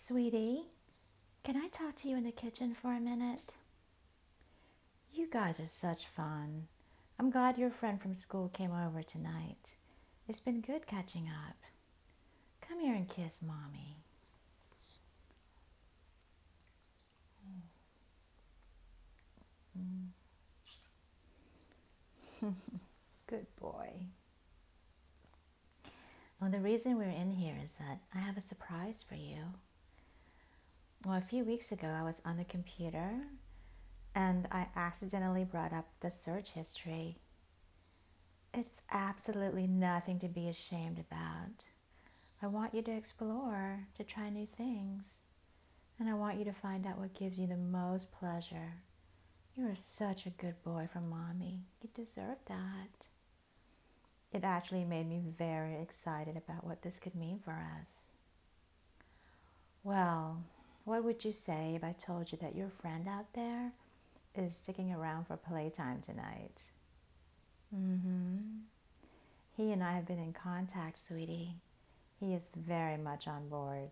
Sweetie, can I talk to you in the kitchen for a minute? You guys are such fun. I'm glad your friend from school came over tonight. It's been good catching up. Come here and kiss Mommy. Good boy. Well, the reason we're in here is that I have a surprise for you. Well, a few weeks ago, I was on the computer and I accidentally brought up the search history. It's absolutely nothing to be ashamed about. I want you to explore, to try new things, and I want you to find out what gives you the most pleasure. You are such a good boy from Mommy. You deserve that. It actually made me very excited about what this could mean for us. Well, what would you say if I told you that your friend out there is sticking around for playtime tonight? He and I have been in contact, sweetie. He is very much on board.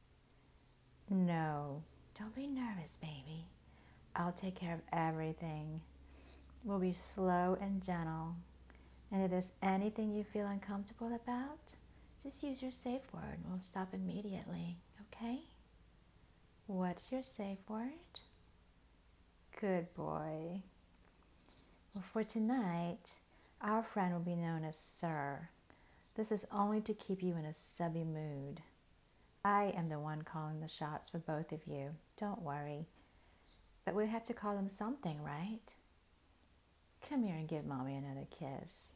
No, don't be nervous, baby. I'll take care of everything. We'll be slow and gentle. And if there's anything you feel uncomfortable about, just use your safe word and we'll stop immediately, okay? What's your safe word? Good boy. Well, for tonight, our friend will be known as Sir. This is only to keep you in a subby mood. I am the one calling the shots for both of you. Don't worry. But we have to call him something, right? Come here and give Mommy another kiss.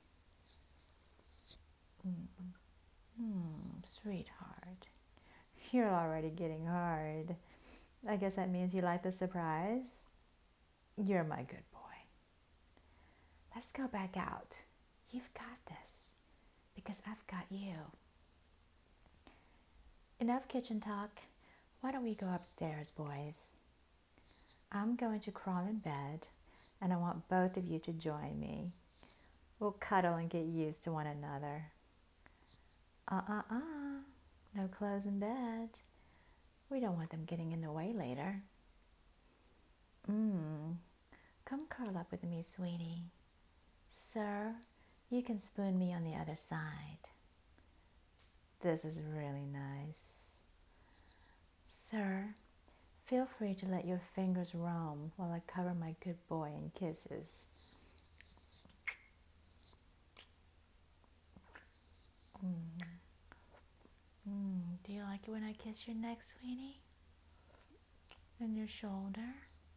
Sweetheart. You're already getting hard. I guess that means you like the surprise? You're my good boy. Let's go back out. You've got this. Because I've got you. Enough kitchen talk. Why don't we go upstairs, boys? I'm going to crawl in bed, and I want both of you to join me. We'll cuddle and get used to one another. No clothes in bed. We don't want them getting in the way later. Come curl up with me, sweetie. Sir, you can spoon me on the other side. This is really nice. Sir, feel free to let your fingers roam while I cover my good boy in kisses. Do you like it when I kiss your neck, sweetie? And your shoulder?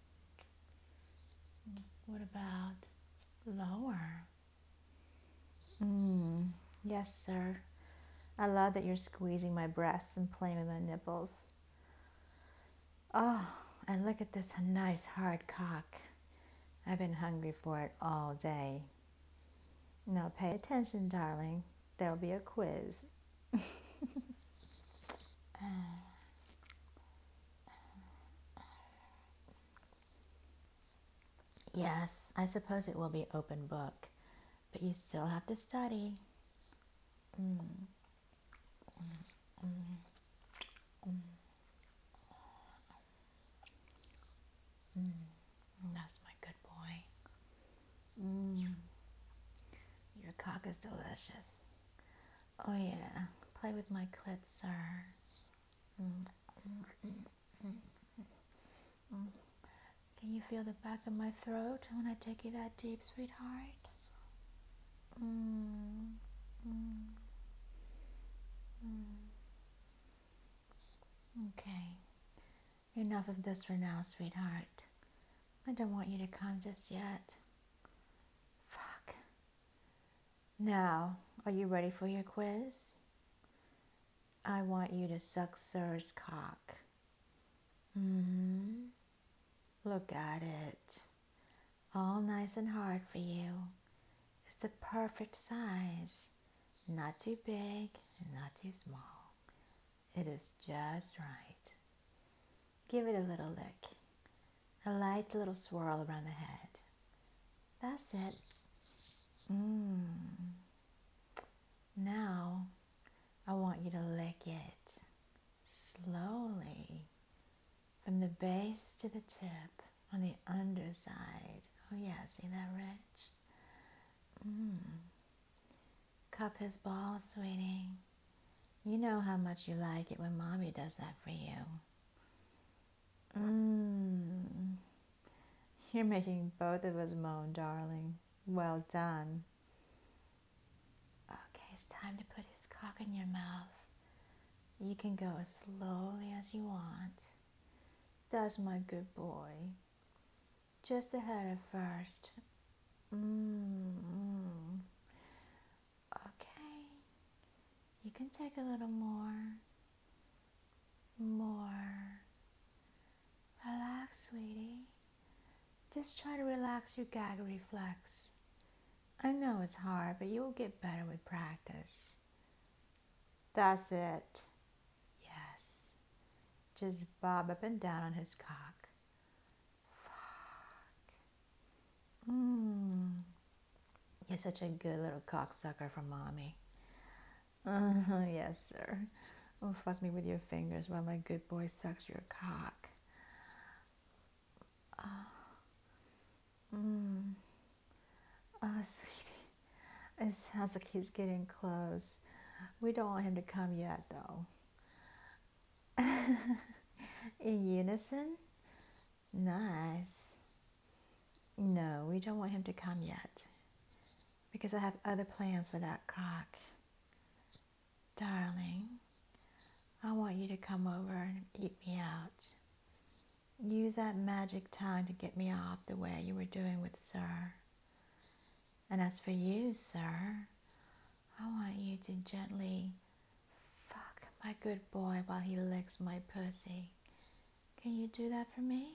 What about lower? Yes, sir. I love that you're squeezing my breasts and playing with my nipples. Oh, and look at this nice hard cock. I've been hungry for it all day. Now pay attention, darling. There'll be a quiz. Yes, I suppose it will be open book, but you still have to study. That's my good boy. Your cock is delicious. Oh yeah, play with my clit, sir. Can you feel the back of my throat when I take you that deep, sweetheart? Okay, enough of this for now, sweetheart. I don't want you to come just yet. Fuck. Now, are you ready for your quiz? I want you to suck Sir's cock. Look at it. All nice and hard for you. It's the perfect size. Not too big and not too small. It is just right. Give it a little lick. A light little swirl around the head. That's it. Now, I want you to lick it. Slowly. base to the tip on the underside. Oh yeah, see that, Rich? Cup his ball, sweetie. You know how much you like it when Mommy does that for you. You're making both of us moan, darling. Well done. Okay, it's time to put his cock in your mouth. You can go as slowly as you want. That's my good boy. Just ahead at first. Okay. You can take a little more. More. Relax, sweetie. Just try to relax your gag reflex. I know it's hard, but you will get better with practice. That's it. Yes. Just bob up and down on his cock. Fuck. You're such a good little cocksucker for Mommy. Yes, sir. Oh, fuck me with your fingers while my good boy sucks your cock. Oh, sweetie. It sounds like he's getting close. We don't want him to come yet, though. In unison? Nice. No, we don't want him to come yet. Because I have other plans for that cock. Darling, I want you to come over and eat me out. Use that magic tongue to get me off the way you were doing with Sir. And as for you, sir, I want you to gently fuck my good boy while he licks my pussy. Can you do that for me?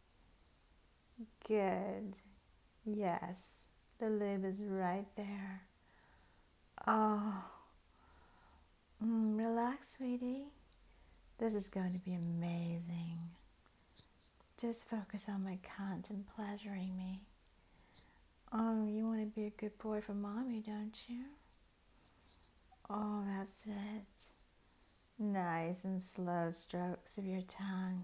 Good. Yes, the lube is right there. Oh, relax, sweetie. This is going to be amazing. Just focus on my cunt and pleasuring me. Oh, you want to be a good boy for Mommy, don't you? Oh, that's it. Nice and slow strokes of your tongue.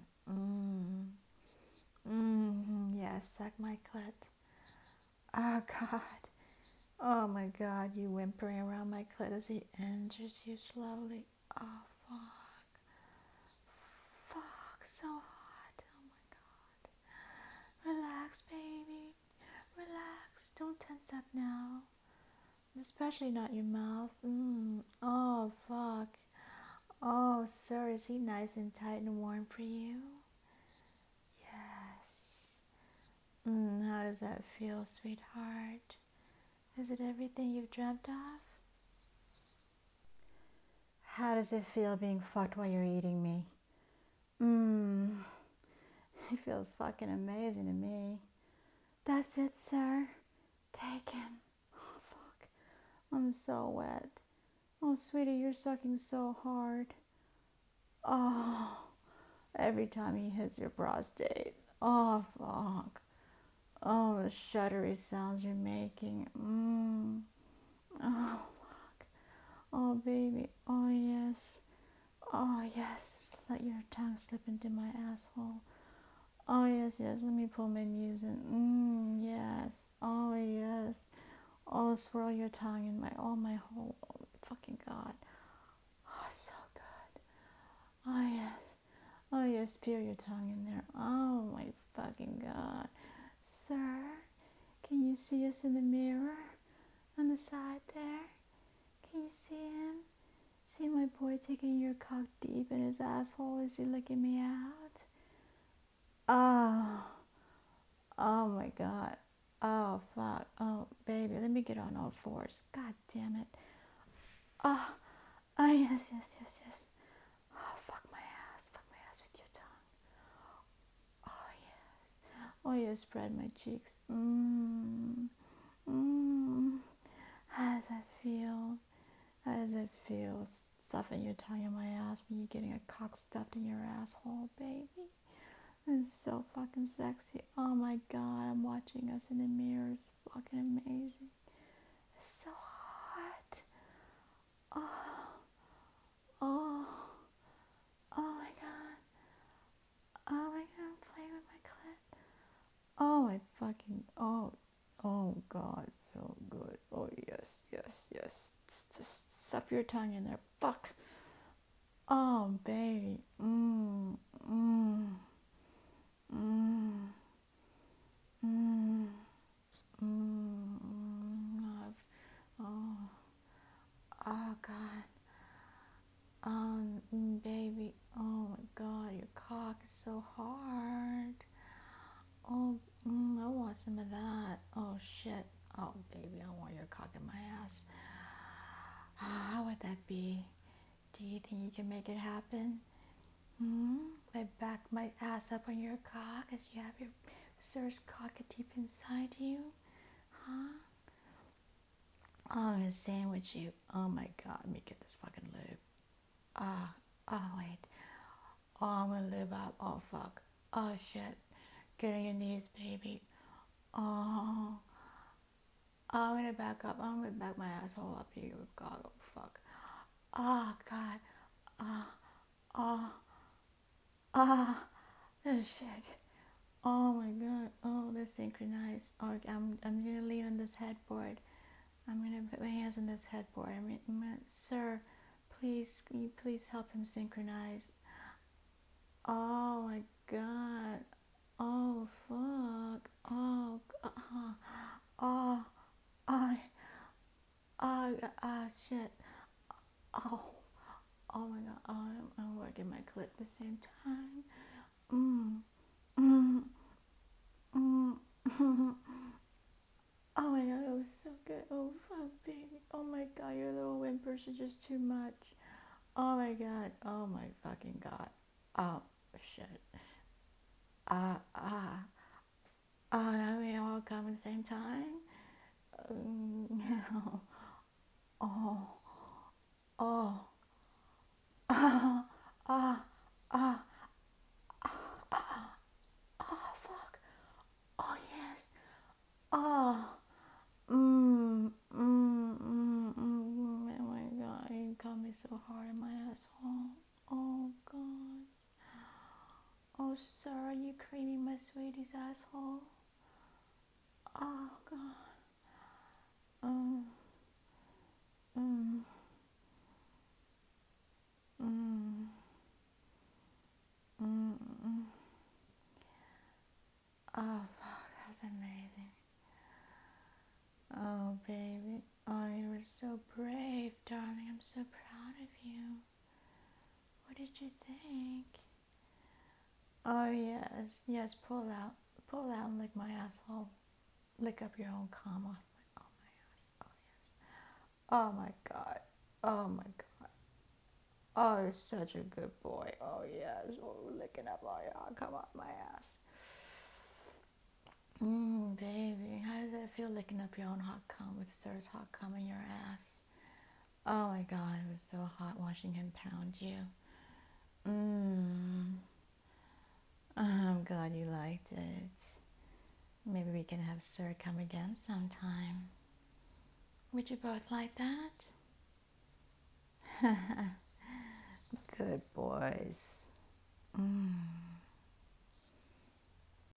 Yes, suck my clit. Oh, God. Oh, my God, you whimpering around my clit as he enters you slowly. Oh, fuck. Fuck, so hot. Oh, my God. Relax, baby. Relax. Don't tense up now. Especially not your mouth. Oh, fuck. Oh, sir, is he nice and tight and warm for you? Yes. How does that feel, sweetheart? Is it everything you've dreamt of? How does it feel being fucked while you're eating me? It feels fucking amazing to me. That's it, sir. Take him. Oh, fuck. I'm so wet. Oh, sweetie, you're sucking so hard. Oh, every time he hits your prostate. Oh, fuck. Oh, the shuddery sounds you're making. Oh, fuck. Oh, baby. Oh, yes. Oh, yes. Let your tongue slip into my asshole. Oh, yes, yes. Let me pull my knees in. Yes. Oh, yes. Oh, swirl your tongue in my whole, oh, my fucking God. Oh, so good. Oh, yes. Oh, yes. Spear your tongue in there. Oh, my fucking God. Sir, can you see us in the mirror on the side there? Can you see him? See my boy taking your cock deep in his asshole? Is he licking me out? Oh, oh my God. Oh, fuck. Oh, baby, let me get on all fours. God damn it. Oh, oh, yes, yes, yes, yes. Oh, fuck my ass. Fuck my ass with your tongue. Oh, yes. Oh, yes, spread my cheeks. How does that feel? How does it feel stuffing your tongue in my ass when you're getting a cock stuffed in your asshole, baby? It's so fucking sexy. Oh my God, I'm watching us in the mirror. It's fucking amazing. It's so hot. Oh, oh, oh my God. Oh my God, I'm stuff your tongue in there. Fuck. Oh, baby. Mmm. Mmm. Mmm. Mmm. Mmm. Oh. Oh, God. Baby. Oh, my God. Your cock is so hard. Oh, I want some of that. Oh, shit. Oh, baby, I want your cock in my ass. How would that be? Do you think you can make it happen? I back my ass up on your cock as you have your sir's cock deep inside you? Huh? Oh, I'm gonna sandwich you. Oh my god, let me get this fucking lube. Wait. Oh, I'm gonna lube up. Oh, fuck. Oh, shit. Get on your knees, baby. Oh. I'm gonna back up. I'm gonna back my asshole up here. God, oh, fuck. Oh, God. Ah, ah, ah. Oh, shit. Oh my god. Oh, they're synchronized. Oh, I'm gonna lean on this headboard. I'm gonna put my hands on this headboard. Sir, please, can you please help him synchronize? Oh my god. Oh fuck. Oh. Oh. I. Shit. Oh. Oh my god. Oh, I'm working my clit at the same time. Mm. Mm. Mm. Oh my god, it was so good. Oh fuck, baby. Oh my god, your little whimpers are just too much. Oh my god. Oh my fucking god. Oh shit. Now we all come at the same time. Oh, oh, ah, ah, ah, oh fuck. Oh yes. Oh. Oh my god, you got me so hard in my asshole. Oh god. Oh, sir, are you creaming my sweetie's asshole? Oh god. Um. Mm. Mm. Mm. Oh fuck, that was amazing. Oh baby. Oh, you were so brave, darling. I'm so proud of you. What did you think? Oh yes, yes. Pull out, and lick my asshole. Lick up your own cum off my ass. Oh yes. Oh my god. Oh my god. Oh, you're such a good boy. Oh yes. Oh, licking up all your cum off my ass. Baby, how does it feel licking up your own hot cum with Sir's hot cum in your ass? Oh my god, it was so hot watching him pound you. I'm glad you liked it. Maybe we can have Sir come again sometime. Would you both like that? Good boys.